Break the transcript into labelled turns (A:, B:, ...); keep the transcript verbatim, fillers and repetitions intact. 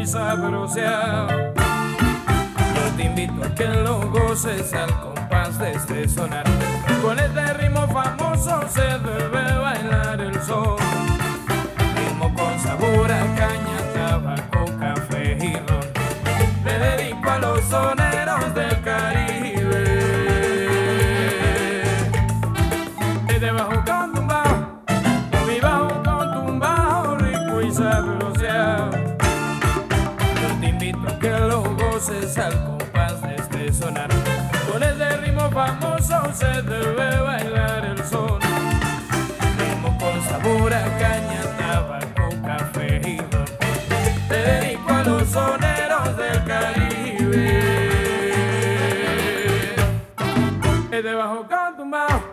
A: y sabroseado. Yo te invito a que lo goces al compás de este sonar. Con este ritmo famoso se debe bailar el son. Ritmo con sabor a caña, tabaco, café y ron. Le dedico a los soneros del Caribe. Y debajo con un bajo, mi bajo con un bajo rico y sabroseado. Yo te invito a que lo goces al compás de este sonar. Con este ritmo famoso se debe bailar el son. Ritmo con sabor a caña, tabaco, café y ron. Te dedico a los soneros del Caribe. Y debajo con tu bajo,